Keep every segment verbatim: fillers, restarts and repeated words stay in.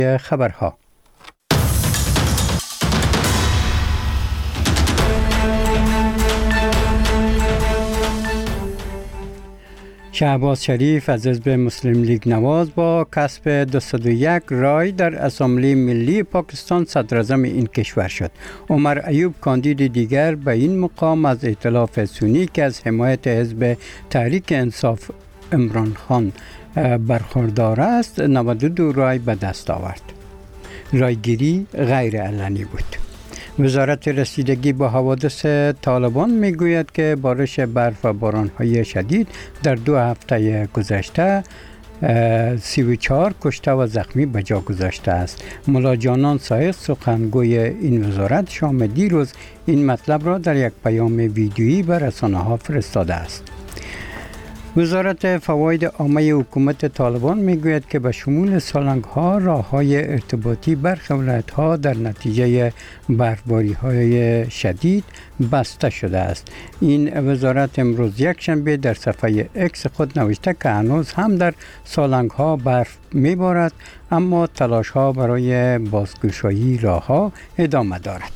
خبرها. شهباز شریف از حزب مسلم لیگ نواز با کسب دویست و یک رای در اسامبلی ملی پاکستان صدر اعظم این کشور شد. عمر ایوب کاندید دیگر به این مقام از ائتلاف سنی که از حمایت حزب تحریک انصاف عمران خان برخوردار است نود و دو رای به دست آورد. رایگیری غیر علنی بود. وزارت رسیدگی با حوادث طالبان میگوید که بارش برف و باران‌های شدید در دو هفته گذشته سی و چهار کشته و زخمی به جا گذاشته است. ملا جانان صاحب سخنگوی این وزارت شام دیروز این مطلب را در یک پیام ویدیویی به رسانه‌ها فرستاده است. وزارت فواید عامه حکومت طالبان میگوید که به شمول سالنگ‌ها راه‌های ارتباطی برخی ولایت‌ها در نتیجه برفباری‌های شدید بسته شده است. این وزارت امروز یکشنبه در صفحه اکس خود نوشته که هنوز هم در سالنگ‌ها برف میبارد اما تلاش‌ها برای بازگشایی راه‌ها ادامه دارد.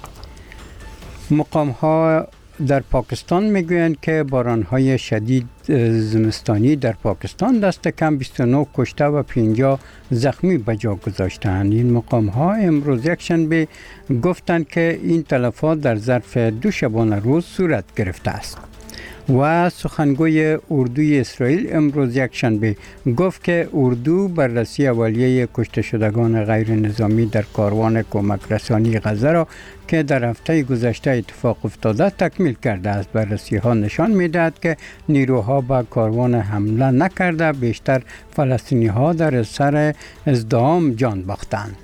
مقام‌ها در پاکستان میگویند که باران‌های شدید زمستانی در پاکستان دست کم بیست و نه کشته و پنجاه زخمی به جا گذاشتند. این مقام‌ها امروز یکشنبه گفتند که این تلفات در ظرف دو شبانه روز صورت گرفته است. و سخنگوی اردوی اسرائیل امروز یکشنبه گفت که اردو بررسی اولیه کشته شدگان غیر نظامی در کاروان کمک رسانی غزه را که در هفته گذشته اتفاق افتاده تکمیل کرده است. بررسی ها نشان می‌دهد که نیروها به کاروان حمله نکرده، بیشتر فلسطینی ها در سر ازدحام جان باختند.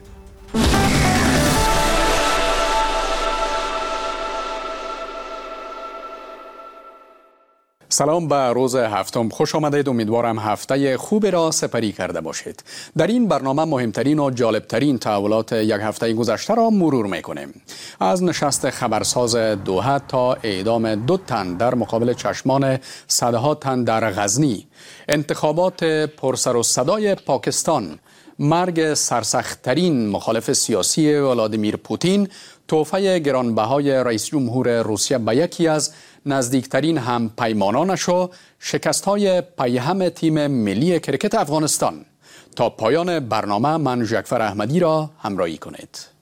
سلام به روز هفتم، خوش آمدید. امیدوارم هفته خوبی را سپری کرده باشید. در این برنامه مهمترین و جالبترین تحولات یک هفته گذشته را مرور میکنیم. از نشست خبرساز دوحه تا اعدام دو تن در مقابل چشمان صدها تن در غزنی، انتخابات پرسر و صدای پاکستان، مرگ سرسخت‌ترین مخالف سیاسی ولادیمیر پوتین، تحفه گرانبهای رئیس جمهور روسیه به یکی از نزدیکترین هم پیمانانش و شکست‌های پیهم تیم ملی کرکت افغانستان. تا پایان برنامه من ژکفر احمدی را همراهی کنید.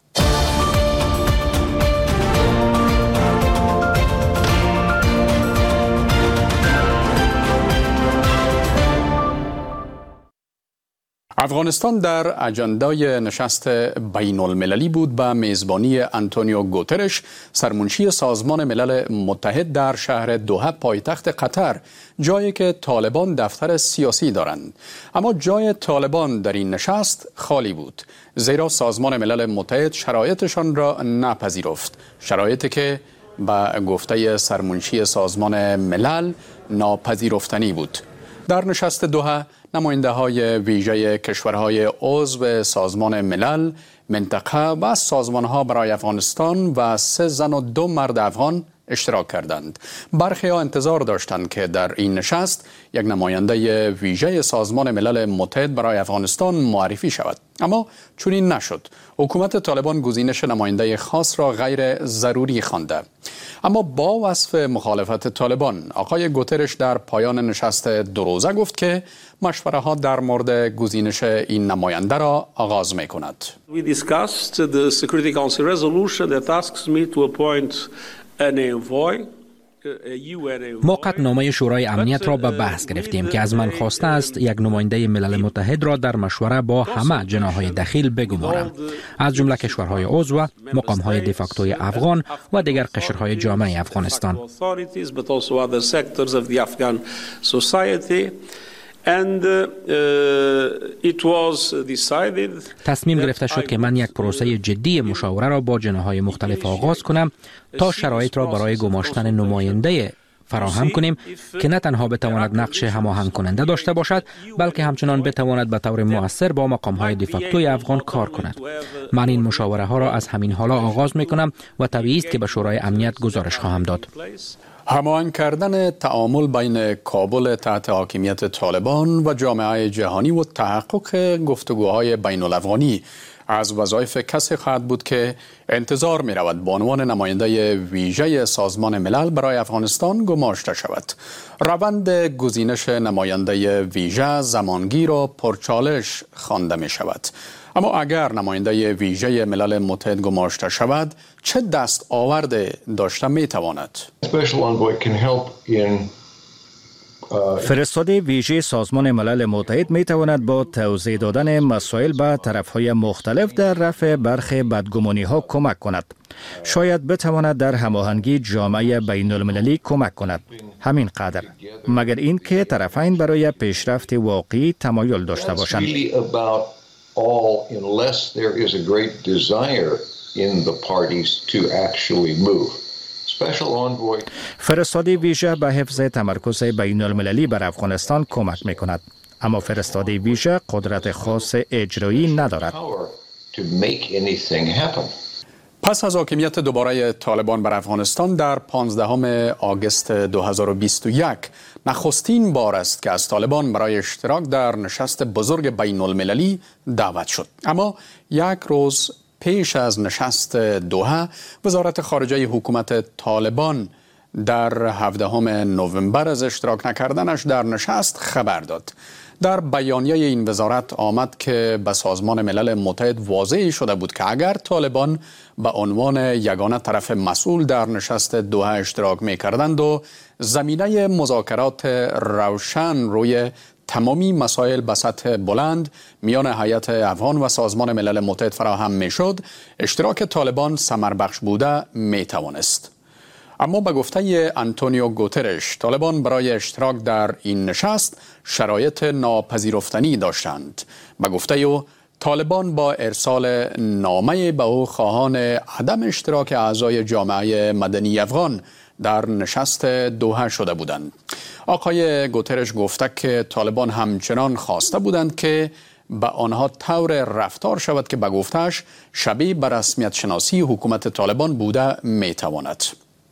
افغانستان در اجندای نشست بین المللی بود به میزبانی آنتونیو گوترش، سرمنشی سازمان ملل متحد در شهر دوحه پایتخت قطر، جایی که طالبان دفتر سیاسی دارند. اما جای طالبان در این نشست خالی بود، زیرا سازمان ملل متحد شرایطشان را نپذیرفت، شرایطی که به گفته سرمنشی سازمان ملل ناپذیرفتنی بود. در نشست دوحه نماینده های ویژه کشورهای عضو سازمان ملل، منطقه و سازمان ها برای افغانستان و سه زن و دو مرد افغان اشتراک کردند. برخی ها انتظار داشتند که در این نشست یک نماینده ویژه سازمان ملل متحد برای افغانستان معرفی شود، اما چنین نشد. حکومت طالبان گزینش نماینده خاص را غیر ضروری خوانده. اما با وصف مخالفت طالبان، آقای گوترش در پایان نشست دو روزه گفت که مشوره ها در مورد گزینش این نماینده را آغاز می کند. We discussed the Security Council resolution that asks me to appoint an envoy. ما قطعنامه شورای امنیت را به بحث گرفتیم که از من خواسته است یک نماینده ملل متحد را در مشوره با همه جناح‌های دخیل بگمارم، از جمله کشورهای عضو، مقام‌های دیفاکتوی افغان و دیگر قشرهای جامعه افغانستان. And, uh, it was decided تصمیم گرفته شد که من یک پروسه جدی مشاوره را با جناح‌های مختلف آغاز کنم تا شرایط را برای گماشتن نماینده فراهم کنیم که نه تنها بتواند نقش هماهنگ کننده داشته باشد، بلکه همچنان بتواند به طور مؤثر با مقام‌های دیفاکتوی افغان کار کند. من این مشاوره ها را از همین حالا آغاز می کنم و طبیعی است که به شورای امنیت گزارش خواهم داد. هماهنگ کردن تعامل بین کابل تحت حاکمیت طالبان و جامعه جهانی و تحقق گفتگوهای بین الافغانی از وظایف کسی خواهد بود که انتظار می رود به عنوان نماینده ویژه سازمان ملل برای افغانستان گماشته شود. روند گزینش نماینده ویژه زمانگیر و پرچالش خوانده می شود. اما اگر نماینده ویژه ملل متحد گماشته شود، چه دست آورده داشته می تواند؟ فرستاده ویژه سازمان ملل متحد می تواند با توضیح دادن مسائل به طرفهای مختلف در رفع برخی بدگمانی ها کمک کند. شاید بتواند در هماهنگی جامعه بین المللی کمک کند. همین قدر. مگر این که طرفین برای پیشرفت واقعی تمایل داشته باشند. all unless there is a great desire in the parties to actually move. Special envoy فرستاده ویژه به حفظ تمرکز بین المللی بر افغانستان کمک می کند. اما فرستاده ویژه قدرت خاص اجرایی ندارد. to make anything happen. پس از حاکمیت دوباره طالبان بر افغانستان در پانزدهم آگوست دو هزار و بیست و یک نخستین بار است که از طالبان برای اشتراک در نشست بزرگ بین المللی دعوت شد. اما یک روز پیش از نشست دوحه وزارت خارجه حکومت طالبان در هفدهم نوامبر از اشتراک نکردنش در نشست خبر داد. در بیانیه این وزارت آمد که به سازمان ملل متحد واضح شده بود که اگر طالبان به عنوان یگانه طرف مسئول در نشست دوحه اشتراک می کردند و زمینه مذاکرات روشن روی تمامی مسائل به سطح بلند میان هیئت افغان و سازمان ملل متحد فراهم می شد، اشتراک طالبان ثمربخش بوده می توانست. اما به گفته آنتونیو گوترش، طالبان برای اشتراک در این نشست شرایط ناپذیرفتنی داشتند. به گفته او، طالبان با ارسال نامه به او خواهان عدم اشتراک اعضای جامعه مدنی افغان در نشست دوحه شده بودند. آقای گوترش گفته که طالبان همچنان خواسته بودند که به آنها طور رفتار شود که به گفتهش شبیه به رسمیت شناسی حکومت طالبان بوده می تواند.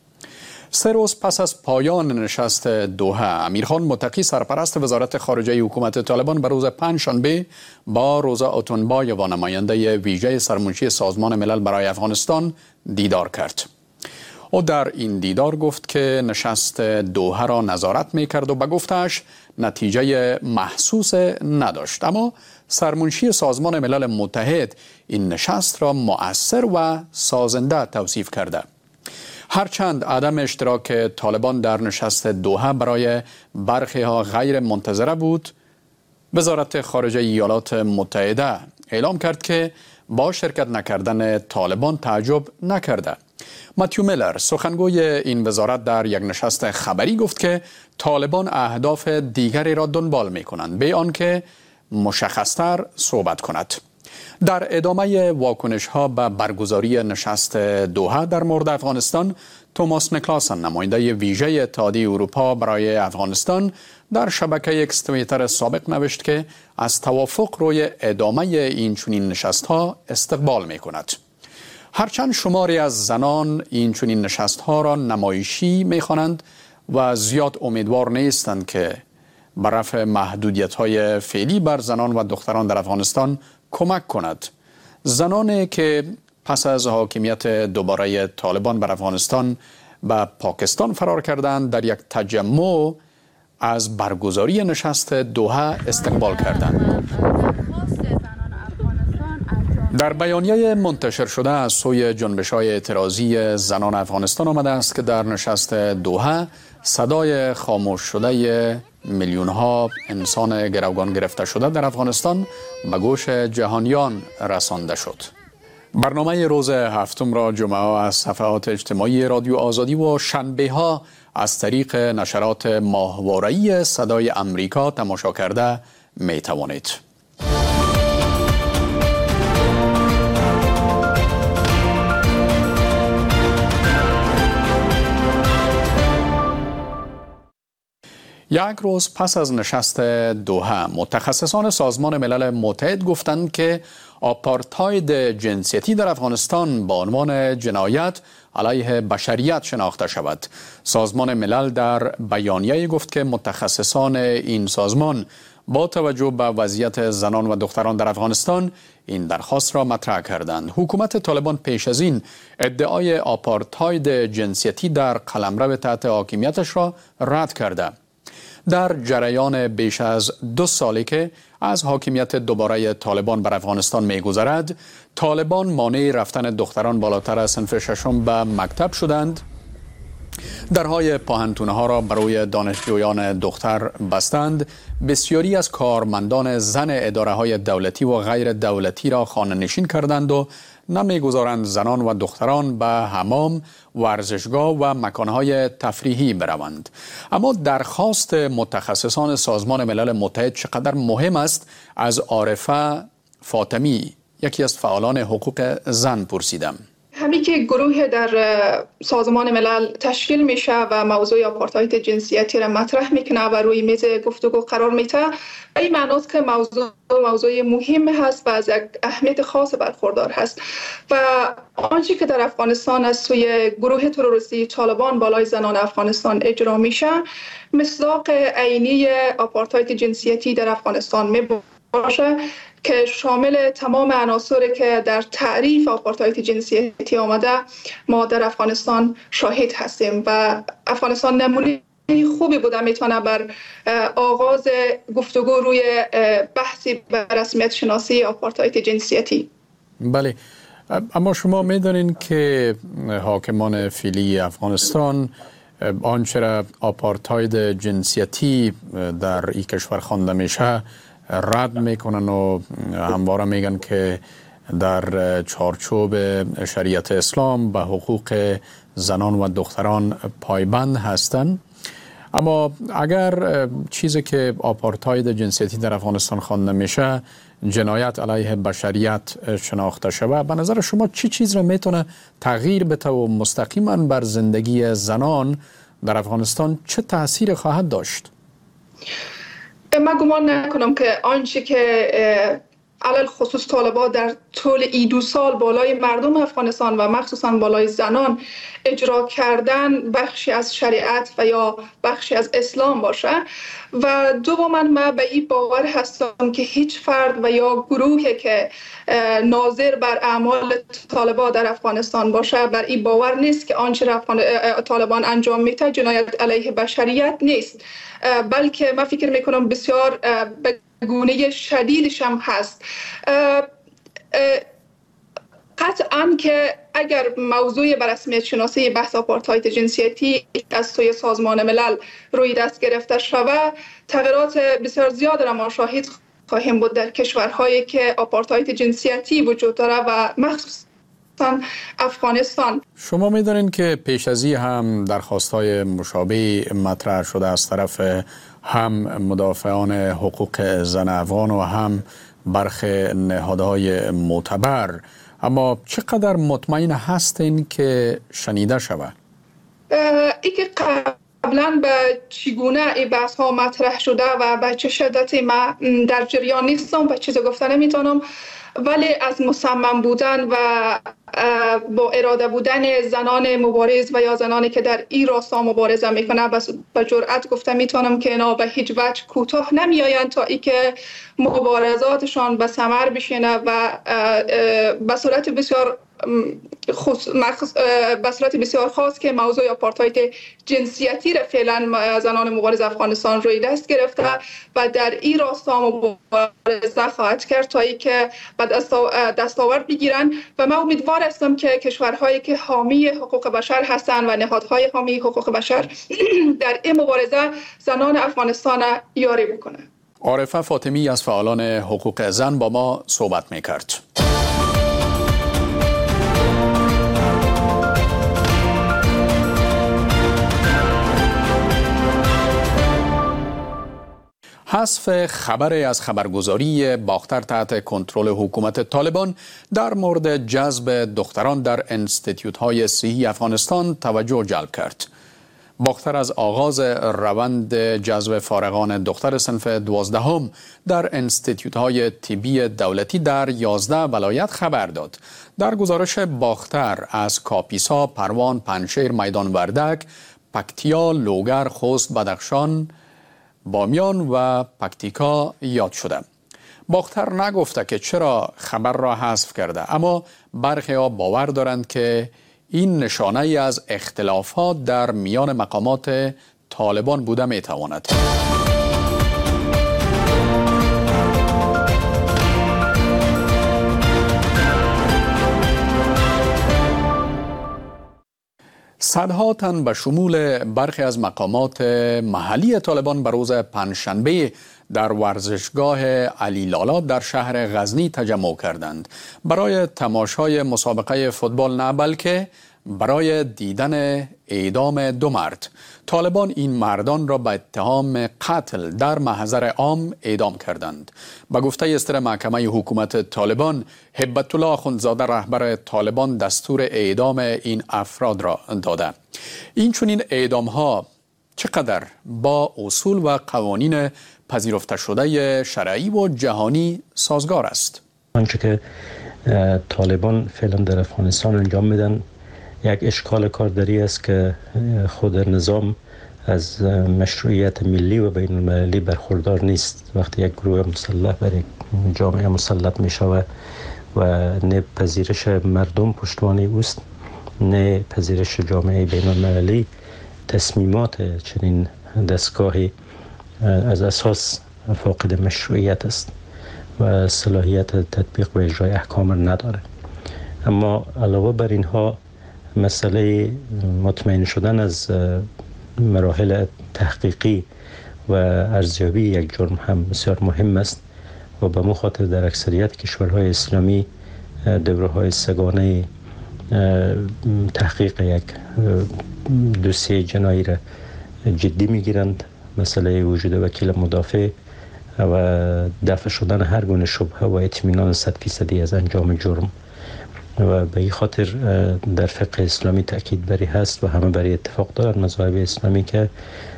سه روز پس از پایان نشست دوحه، امیرخان متقی سرپرست وزارت خارجه حکومت طالبان به روز پنجشنبه با روزا اتونبای و نماینده ویژه سرمنشی سازمان ملل برای افغانستان دیدار کرد. او در این دیدار گفت که نشست دوحه را نظارت می کرد و به گفتش نتیجه محسوس نداشت. اما سرمنشی سازمان ملل متحد این نشست را مؤثر و سازنده توصیف کرده. هرچند عدم اشتراک طالبان در نشست دوحه برای برخی ها غیر منتظره بود، وزارت خارجه ایالات متحده اعلام کرد که با شرکت نکردن طالبان تعجب نکرده. ماتیو میلر، سخنگوی این وزارت، در یک نشست خبری گفت که طالبان اهداف دیگری را دنبال می کنند، به آنکه مشخصتر صحبت کند. در ادامه واکنش ها به برگزاری نشست دوحه در مورد افغانستان، توماس نیکلاسن، نماینده ویژه اتحادیه اروپا برای افغانستان، در شبکه اکس توییتر سابق نوشت که از توافق روی ادامه این چنین نشست ها استقبال می کند. هرچند شماری از زنان این چنین نشست ها را نمایشی می خوانند و زیاد امیدوار نیستند که بر رفع محدودیت های فعلی بر زنان و دختران در افغانستان کمک کند. زنانی که پس از حاکمیت دوباره طالبان بر افغانستان به پاکستان فرار کردند، در یک تجمع از برگزاری نشست دوحه استقبال کردند. در بیانیه منتشر شده از سوی جنبش‌های اعتراضی زنان افغانستان آمده است که در نشست دوحه صدای خاموش شده میلیون‌ها انسان گروگان گرفته شده در افغانستان به گوش جهانیان رسانده شد. برنامه روز هفتم را جمعه از صفحات اجتماعی رادیو آزادی و شنبه ها از طریق نشرات ماهواره‌ای صدای امریکا تماشا کرده می توانید. یک روز پس از نشست دوحه متخصصان سازمان ملل متحد گفتند که آپارتاید جنسیتی در افغانستان با عنوان جنایت علیه بشریت شناخته شود. سازمان ملل در بیانیه گفت که متخصصان این سازمان با توجه به وضعیت زنان و دختران در افغانستان این درخواست را مطرح کردند. حکومت طالبان پیش از این ادعای آپارتاید جنسیتی در قلمرو تحت حاکمیتش را رد کرده. در جریان بیش از دو سالی که از حاکمیت دوباره طالبان بر افغانستان می‌گذرد، طالبان مانع رفتن دختران بالاتر از صنف ششم به مکتب شدند. درهای پاهنتون‌ها را برای دانشجویان دختر بستند. بسیاری از کارمندان زن اداره‌های دولتی و غیر دولتی را خانه‌نشین کردند و نمی‌گذارند زنان و دختران به حمام، ورزشگاه و مکانهای تفریحی بروند. اما درخواست متخصصان سازمان ملل متحد چقدر مهم است از عارفه فاطمی، یکی از فعالان حقوق زن، پرسیدم. همین که گروه در سازمان ملل تشکیل میشه و موضوع آپارتاید جنسیتی را مطرح میکنه و روی میز گفتگو قرار میده، این معناست که موضوع موضوع مهم هست و از یک اهمیت خاص برخوردار هست و آنچه که در افغانستان از سوی گروه تروریستی طالبان بالای زنان افغانستان اجرا میشه مصداق عینی آپارتاید جنسیتی در افغانستان میباشه که شامل تمام عناصری که در تعریف آپارتاید جنسیتی آمده ما در افغانستان شاهد هستیم و افغانستان نمونه خوبی بوده میتونه بر آغاز گفتگو روی بحثی بر رسمیت شناسی آپارتاید جنسیتی. بله، اما شما میدانین که حاکمان فعلی افغانستان آنچه را آپارتاید جنسیتی در این کشور خوانده میشه رد میکنن و همواره میگن که در چارچوب شریعت اسلام به حقوق زنان و دختران پایبند هستند. اما اگر چیزی که آپارتاید جنسیتی در افغانستان خوانده میشه جنایت علیه بشریت شناخته شود، به نظر شما چی چیز را میتونه تغییر بده و مستقیما بر زندگی زنان در افغانستان چه تأثیر خواهد داشت؟ من گمان نکنم که آنچه که علل خصوص طالبان در طول ای دو سال بالای مردم افغانستان و مخصوصا بالای زنان اجرا کردن بخشی از شریعت و یا بخشی از اسلام باشه و دوما من به این باور هستم که هیچ فرد و یا گروهی که ناظر بر اعمال طالبان در افغانستان باشه بر این باور نیست که آنچه را طالبان انجام میده جنایت علیه بشریت نیست، بلکه من فکر میکنم بسیار به گونه شدیدش هم هست. قطعاً که اگر موضوع بر رسمیت شناسی بحث آپارتاید جنسیتی از سوی سازمان ملل روی دست گرفته شود، تغییرات بسیار زیاد را ما شاهد خواهیم بود در کشورهایی که آپارتاید جنسیتی وجود داره و مخصوصاً افغانستان. شما می‌دانید که پیش از این هم درخواست‌های مشابه مطرح شده از طرف هم مدافعان حقوق زن افغان و هم برخی نهادهای معتبر، اما چقدر مطمئن هستین که شنیده شود؟ ای که قبلا به چگونه این بحث ها مطرح شده و به چه شدتی من در جریان نیستم و چیز گفته نمیتونم، ولی از مصمم بودن و با اراده بودن زنان مبارز و یا زنانی که در این راستا مبارزه میکنه به جرأت گفته میتونم که اینا به هیچ وجه کوتاه نمیآیند تا اینکه مبارزاتشان به ثمر بشینه و به صورت بسیار به صورت بسیار خاص که موضوع آپارتاید جنسیتی را فعلا زنان مبارز افغانستان روی دست گرفته و در این راستا مبارزه خواهد کرد تا اینکه دستاورد بگیرن و من امیدوار هستم که کشورهایی که حامی حقوق بشر هستند و نهادهای حامی حقوق بشر در این مبارزه زنان افغانستان یاری بکنه. عارفه فاطمی از فعالان حقوق زن با ما صحبت میکرد. حذف خبری از خبرگزاری باختر تحت کنترل حکومت طالبان در مورد جذب دختران در انستیتیوت‌های صحی افغانستان توجه جلب کرد. باختر از آغاز روند جذب فارغان دختر صنف دوازدهم در انستیتیوت‌های طبی دولتی در یازده ولایت خبر داد. در گزارش باختر از کاپیسا، پروان، پنجشیر، میدان وردک، پکتیا، لوگر، خوست، بدخشان، بامیان و پکتیکا یاد شده. باختر نگفته که چرا خبر را حذف کرده، اما برخی ها باور دارند که این نشانه ای از اختلافات در میان مقامات طالبان بوده می تواند. صدها تن به شمول برخی از مقامات محلی طالبان به روز پنجشنبه در ورزشگاه علی لالا در شهر غزنی تجمع کردند برای تماشای مسابقه فوتبال، نه بلکه برای دیدن اعدام دو مرد. طالبان این مردان را به اتهام قتل در محضر عام اعدام کردند. به گفته استر محکمه حکومت طالبان، هبت الله آخوندزاده رهبر طالبان دستور اعدام این افراد را داده. این چنین اعدام ها چقدر با اصول و قوانین پذیرفته شده شرعی و جهانی سازگار است؟ آنچه که طالبان فعلا در افغانستان انجام میدن یک اشکال کارداری است که خود نظام از مشروعیت ملی و بین المللی برخوردار نیست. وقتی یک گروه مسلح بر یک جامعه مسلط می شود و نه پذیرش مردم پشتوانه اوست، نه پذیرش جامعه بین المللی، تصمیمات چنین دستگاهی از اساس فاقد مشروعیت است و صلاحیت تطبیق و اجرای احکام نداره. اما علاوه بر اینها مسئله مطمئن شدن از مراحل تحقیقی و ارزیابی یک جرم هم بسیار مهم است و به مو خاطر در اکثریت کشورهای اسلامی دوره‌های سگانه تحقیق یک دوسیه جنایی را جدی میگیرند. مسئله وجود وکیل مدافع و دفع شدن هر گونه شبهه و اطمینان صد فیصدی از انجام جرم و به این خاطر در فقه اسلامی تأکید بری هست و همه بری اتفاق دارند مذاهب اسلامی که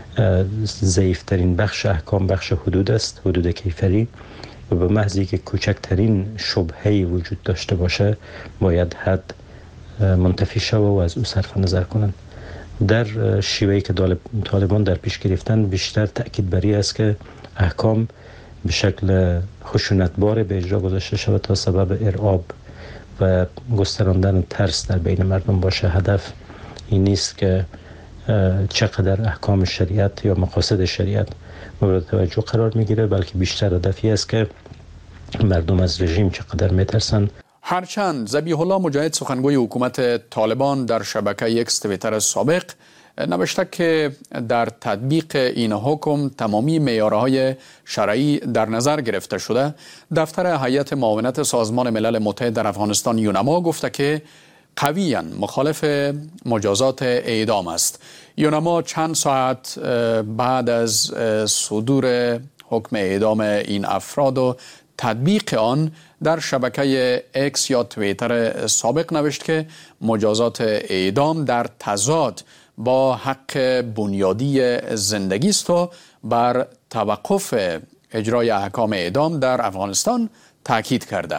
ضعیفترین بخش احکام بخش حدود است، حدود کیفری، و به محضی که کوچکترین شبهه‌ای وجود داشته باشه باید حد منتفی شود و از او صرف نظر کنند. در شیوهی که طالبان در پیش گرفتن بیشتر تأکید بری است که احکام به شکل خشونتبار به اجرا گذاشته شود تا سبب ارعاب و گستراندن ترس در بین مردم باشه. هدف این نیست که چقدر احکام شریعت یا مقاصد شریعت مورد توجه قرار میگیره، بلکه بیشتر هدفی است که مردم از رژیم چقدر میترسن. هرچند ذبیح الله مجاهد سخنگوی حکومت طالبان در شبکه ایکس توییتر سابق نوشته که در تطبیق این حکم تمامی معیارهای شرعی در نظر گرفته شده، دفتر هیئت معاونت سازمان ملل متحد در افغانستان یونما گفته که قویاً مخالف مجازات اعدام است. یونما چند ساعت بعد از صدور حکم اعدام این افراد و تطبیق آن در شبکه اکس یا توییتر سابق نوشت که مجازات اعدام در تضاد با حق بنیادی زندگی است و بر توقف اجرای احکام اعدام در افغانستان تاکید کرده.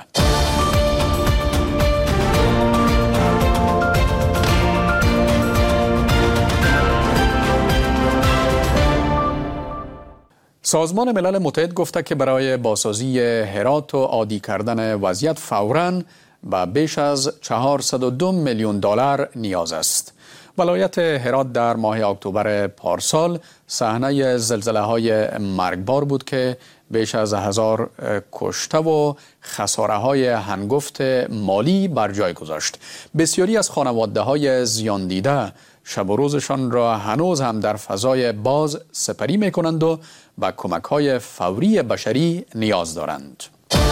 سازمان ملل متحد گفته که برای بازسازی هرات و عادی کردن وضعیت فوراً به بیش از چهارصد و دو میلیون دلار نیاز است. ولایت هرات در ماه اکتبر پارسال صحنه زلزله‌های مرگبار بود که بیش از هزار کشته و خساره‌های هنگفت مالی بر جای گذاشت. بسیاری از خانواده‌های زیان دیده شب و روزشان را هنوز هم در فضای باز سپری می‌کنند و به کمک‌های فوری بشری نیاز دارند.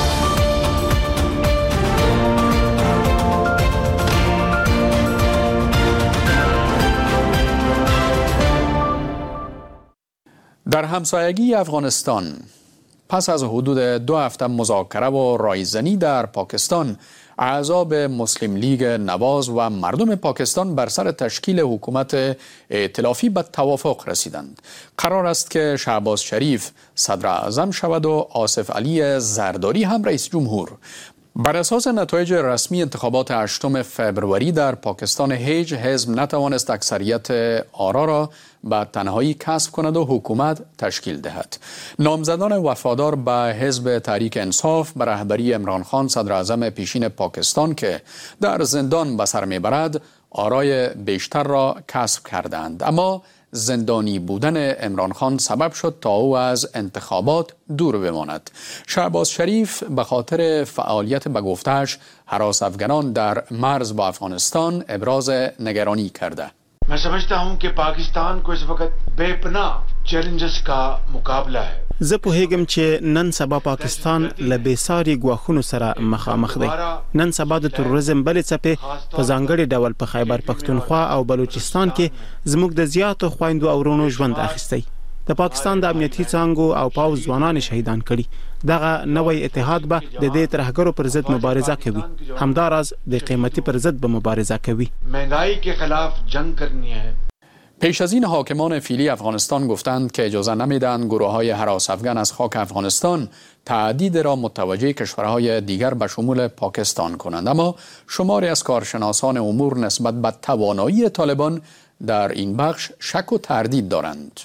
در همسایگی افغانستان پس از حدود دو هفته مذاکره و رایزنی در پاکستان، احزاب مسلم لیگ نواز و مردم پاکستان بر سر تشکیل حکومت ائتلافی به توافق رسیدند. قرار است که شهباز شریف صدر اعظم شود و آصف علی زرداری هم رئیس جمهور. بر اساس نتایج رسمی انتخابات هشتم فوریه در پاکستان هیچ حزب نتوانست اکثریت آرا را به تنهایی کسب کند و حکومت تشکیل دهد. نامزدان وفادار به حزب تحریک انصاف به رهبری عمران خان صدر اعظم پیشین پاکستان که در زندان به سر میبرد آرای بیشتر را کسب کردند، اما زندانی بودن عمران خان سبب شد تا او از انتخابات دور بماند. شهباز شریف به خاطر فعالیت به گفته‌اش هراس افغانان در مرز با افغانستان ابراز نگرانی کرده. मैं समझता हूं कि पाकिस्तान को इस वक्त बेपनाह चैलेंजेस का मुकाबला है. زه پوهیږم چې نن سبا پاکستان له بېساري ګواښونو سره مخامخ دی. نن سبا د تروریزم بلې څپې په ځانګړي ډول په خیبر پښتونخوا او بلوچستان کې زموږ د زیاتو خویندو او ورونو ژوند اخیستی. د پاکستان د امنیتي څانګو او پاوځ ځوانان شهیدان کړي. دغه نوې اتحاد به د دې ترهګرو پر ضد مبارزه کوي. همداراز د قیمتي پر ضد به مبارزه کوي. महंगाई के खिलाफ जंग करनी है. پیش از این حاکمان فیلی افغانستان گفتند که اجازه نمیدهند گروه‌های هراس افغان از خاک افغانستان تهدید را متوجه کشورهای دیگر به شمول پاکستان کنند، اما شماری از کارشناسان امور نسبت به توانایی طالبان در این بخش شک و تردید دارند.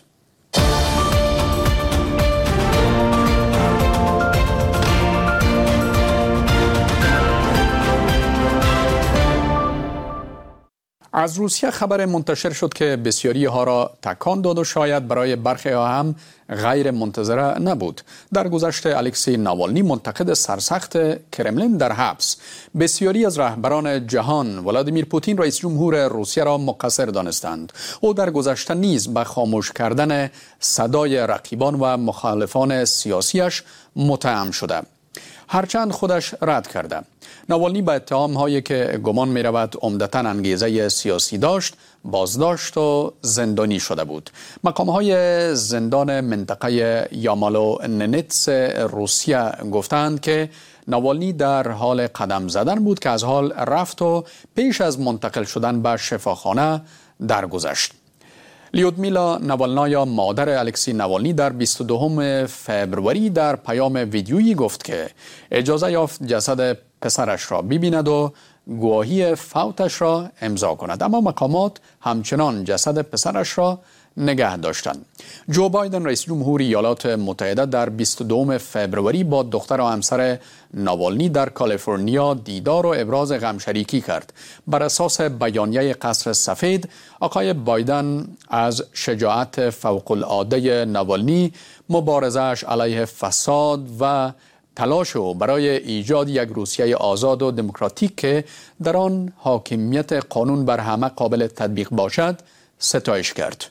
از روسیه خبر منتشر شد که بسیاری ها را تکان داد و شاید برای برخی ها هم غیر منتظره نبود. در گذشته الکسی ناوالنی منتقد سرسخت کرملین در حبس بسیاری از رهبران جهان ولادیمیر پوتین رئیس جمهور روسیه را مقصر دانستند. او در گذشته نیز به خاموش کردن صدای رقیبان و مخالفان سیاسیش متهم شده، هرچند خودش رد کرده. ناوالنی به اتهام هایی که گمان می رود عمدتاً انگیزه سیاسی داشت بازداشت و زندانی شده بود. مقام های زندان منطقه یامالو ننتس روسیه گفتند که ناوالنی در حال قدم زدن بود که از حال رفت و پیش از منتقل شدن به شفاخانه درگذشت. لیودمیلا ناوالنایا مادر الکسی ناوالنی در بیست و دوم فوریه در پیام ویدیویی گفت که اجازه یافت جسد پسرش را ببیند و گواهی فوتش را امضا کند، اما مقامات همچنان جسد پسرش را نگه داشتند. جو بایدن رئیس جمهور ایالات متحده در بیست و دوم فوریه با دختر و همسر ناوالنی در کالیفرنیا دیدار و ابراز غمشریکی کرد. بر اساس بیانیه قصر سفید، آقای بایدن از شجاعت فوق العاده ناوالنی، مبارزه‌اش علیه فساد و تلاش او برای ایجاد یک روسیه آزاد و دموکراتیک که در آن حاکمیت قانون بر همه قابل تطبیق باشد ستایش کرد.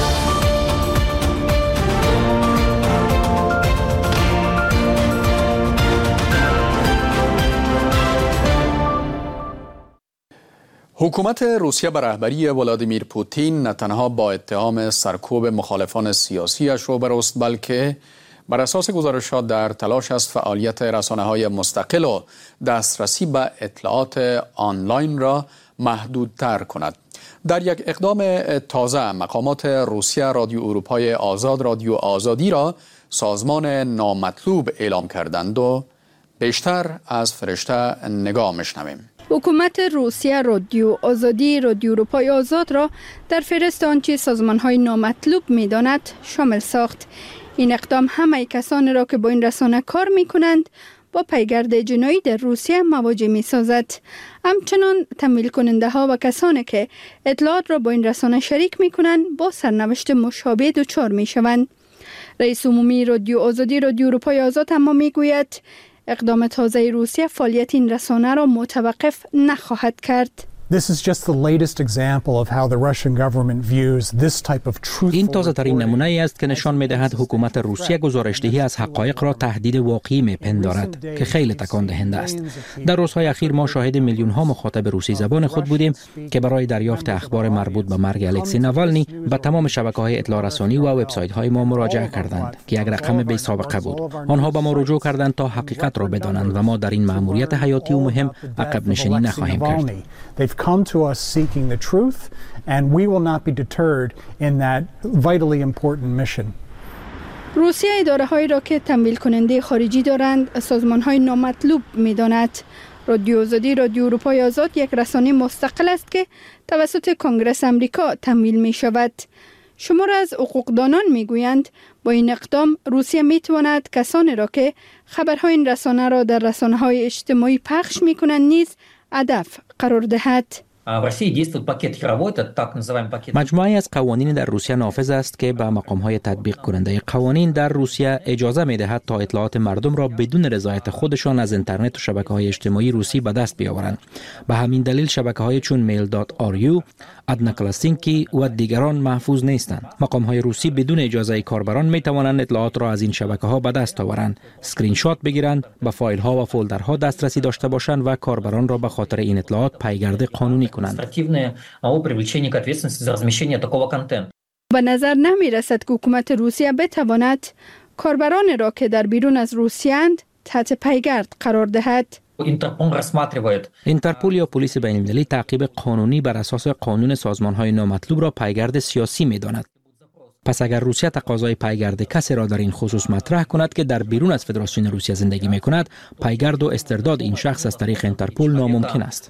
حکومت روسیه به رهبری ولادیمیر پوتین نه تنها با اتهام سرکوب مخالفان سیاسیش روبرو است، بلکه بر اساس گزارشات در تلاش است فعالیت رسانه‌های مستقل و دسترسی به اطلاعات آنلاین را محدودتر کند. در یک اقدام تازه مقامات روسیه رادیو اروپای آزاد رادیو آزادی را سازمان نامطلوب اعلام کردند و بیشتر از فرشته نگاه میشنویم. حکومت روسیه رادیو آزادی رادیو اروپای آزاد را در فهرست آنچه سازمان‌های نامطلوب می‌داند شامل ساخت. این اقدام همه کسانی را که با این رسانه کار می کنند با پیگرد جنایی در روسیه مواجه می سازد. همچنان تمویل کننده ها و کسانی که اطلاعات را با این رسانه شریک می کنند با سرنوشت مشابه دچار می شوند. رئیس عمومی رادیو آزادی رادیو اروپای آزاد اما می گوید اقدام تازه روسیه فعالیت این رسانه را متوقف نخواهد کرد. This is just the latest example of how the Russian government views this type of truthful این تازه ترین نمونه ای است که نشان می دهد حکومت روسیه گزارشدهی از حقایق را تهدید واقعی می پندارد که خیلی تکان دهنده است. در روزهای اخیر ما شاهد میلیون ها مخاطب روسی زبان خود بودیم که برای دریافت اخبار مربوط به مرگ الکسی ناوالنی به تمام شبکه‌های اطلاع رسانی و وبسایت‌های ما مراجعه کردند که یک رقم بی سابقه بود. آنها به ما رجوع کردند تا حقیقت را بدانند و ما در این مأموریت حیاتی و مهم عقب نشینی نخواهیم کرد. Come to us seeking the truth, and we will not be deterred in that vitally important mission. روسیه اداره‌هایی را که تمویل کننده خارجی دارند سازمان‌های نامطلوب می‌داند. رادیو آزادی رادیو اروپای آزاد یک رسانه مستقل است که توسط کنگره آمریکا تمویل می‌شود. شمار از حقوقدانان می‌گویند با این اقدام روسیه می‌تواند کسانی را که خبرهای این رسانه را در رسانه‌های اجتماعی پخش می‌کنند نیز هدف قرار دهد. مجموعه از قوانین در روسیه نافذ است که به مقام‌های تطبیق کننده قوانین در روسیه اجازه می‌دهد تا اطلاعات مردم را بدون رضایت خودشان از اینترنت و شبکه‌های اجتماعی روسی به دست بیاورند. به همین دلیل شبکه‌های چون میل دات آر یو، ادنا کلاسینکی و دیگران محفوظ نیستند. مقام‌های روسی بدون اجازه کاربران می‌توانند اطلاعات را از این شبکه‌ها به دست آورند، اسکرین شات بگیرند، به فایل‌ها و فولدرها دسترسی داشته باشند و کاربران را به خاطر این اطلاعات پایگرد قانونی کنند. به نظر نمی رسد که حکومت روسیه بتواند کاربران را که در بیرون از روسیه اند تحت پیگرد قرار دهد. اینترپول یا پلیس بین المللی تعقیب قانونی بر اساس قانون سازمان‌های نامطلوب را پیگرد سیاسی می‌داند. پس اگر روسیه تقاضای پیگرد کسی را در این خصوص مطرح کند که در بیرون از فدراسیون روسیه زندگی می‌کند، پیگرد و استرداد این شخص از طریق اینترپول ناممکن است.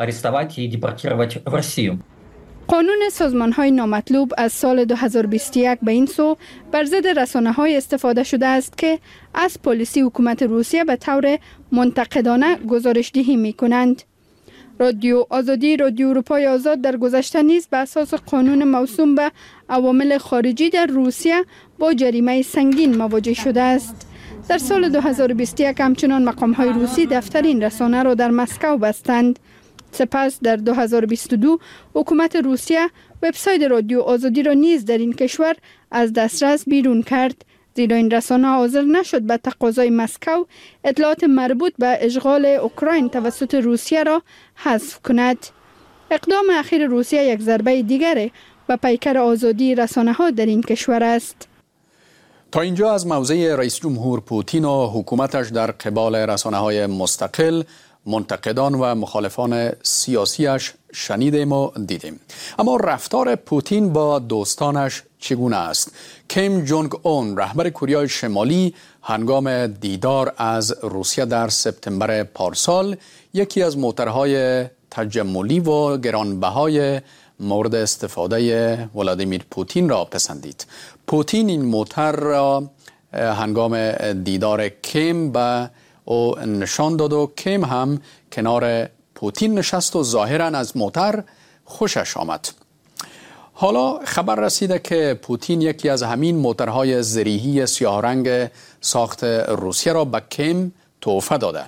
قانون سازمان‌های نامطلوب از سال دو هزار و بیست و یک به این سو بر ضد رسانه‌های استفاده شده است که از پالیسی حکومت روسیه به طور منتقدانه گزارش‌دهی می‌کنند. رادیو آزادی رادیو اروپای آزاد در گذشته نیز به اساس قانون موسوم به عوامل خارجی در روسیه با جریمه سنگین مواجه شده است. در سال دو هزار و بیست و یک همچنان مقام‌های روسی دفتر این رسانه را در مسکو بستند. سپس در دو هزار و بیست و دو حکومت روسیه وبسایت رادیو آزادی را نیز در این کشور از دسترس بیرون کرد، زیرا این رسانه حاضر نشد به تقاضای مسکو اطلاعات مربوط به اشغال اوکراین توسط روسیه را حذف کند. اقدام اخیر روسیه یک ضربه دیگر به پیکر آزادی رسانه ها در این کشور است. تا اینجا از موضع رئیس جمهور پوتین و حکومتش در قبال رسانه های مستقل، منتقدان و مخالفان سیاسیش شنیدیم و دیدیم. اما رفتار پوتین با دوستانش چگونه است؟ کیم جونگ اون رهبر کره شمالی هنگام دیدار از روسیه در سپتامبر پارسال یکی از موترهای تجملی و گرانبهای مورد استفاده ولادیمیر پوتین را پسندید. پوتین این موتر را هنگام دیدار کیم به او نشان داد و کیم هم کنار پوتین نشست و ظاهراً از موتر خوشش آمد. حالا خبر رسیده که پوتین یکی از همین موترهای زریحی سیاه رنگ ساخت روسیه را به کیم تحفه داده.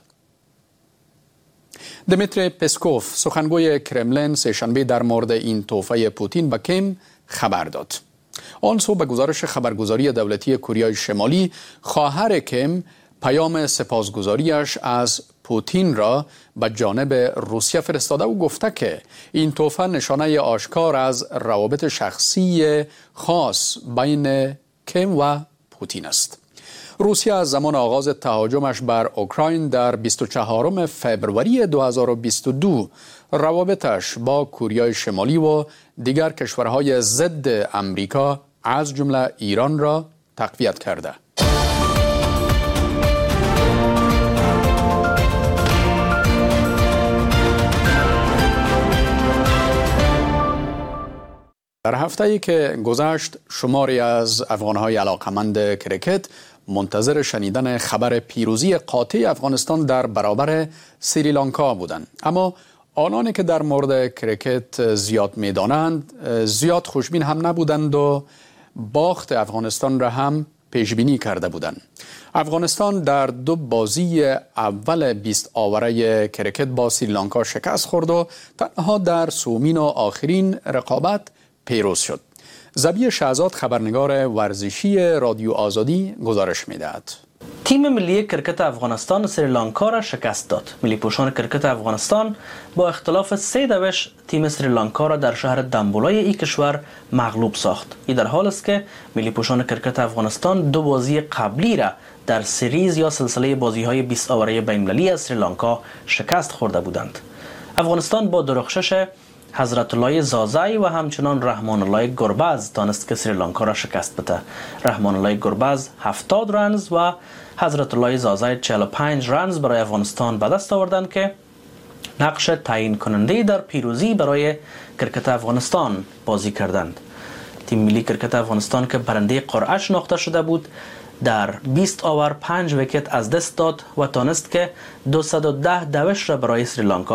دمیتری پسکوف سخنگوی کرملین سه‌شنبه در مورد این تحفه پوتین به کیم خبر داد. آن سو به گزارش خبرگزاری دولتی کره شمالی خواهر کیم پیام سپاسگزاریش از پوتین را به جانب روسیه فرستاده و گفته که این تحفه نشانه آشکار از روابط شخصی خاص بین کیم و پوتین است. روسیه از زمان آغاز تهاجمش بر اوکراین در بیست و چهارم فوریه دو هزار و بیست و دو روابطش با کره شمالی و دیگر کشورهای ضد امریکا از جمله ایران را تقویت کرده. در هفته‌ای که گذشت شماری از افغان‌های علاقمند کرکت منتظر شنیدن خبر پیروزی قاطع افغانستان در برابر سریلانکا بودند، اما آنانی که در مورد کرکت زیاد می‌دانند زیاد خوشبین هم نبودند و باخت افغانستان را هم پیش بینی کرده بودند. افغانستان در دو بازی اول بیست آوره کرکت با سریلانکا شکست خورد و تنها در سومین و آخرین رقابت پیروز شد. زبی شهزاد خبرنگار ورزشی رادیو آزادی گزارش می‌دهد. تیم ملی کرکت افغانستان سریلانکا را شکست داد. ملی پوشان کرکت افغانستان با اختلاف سه دوش تیم سریلانکا را در شهر دمبولای این کشور مغلوب ساخت. این در حال است که ملی پوشان کرکت افغانستان دو بازی قبلی را در سریز یا سلسله بازی‌های بیست آوره بین‌المللی از سریلانکا شکست خورده بودند. افغانستان با درخشش حضرت الله زازای و همچنان رحمان الله گربز تانست که سریلانکا را شکست بده. رحمان الله گربز هفتاد رنز و حضرت الله زازای چهل و پنج رنز برای افغانستان به دست آوردند که نقش تعیین کننده در پیروزی برای کرکت افغانستان بازی کردند. تیم ملی کرکت افغانستان که برنده قرعه شناخته شده بود در بیست آور پنج ویکت از دست داد و تانست که دویست و ده دوش را برای سریلانکا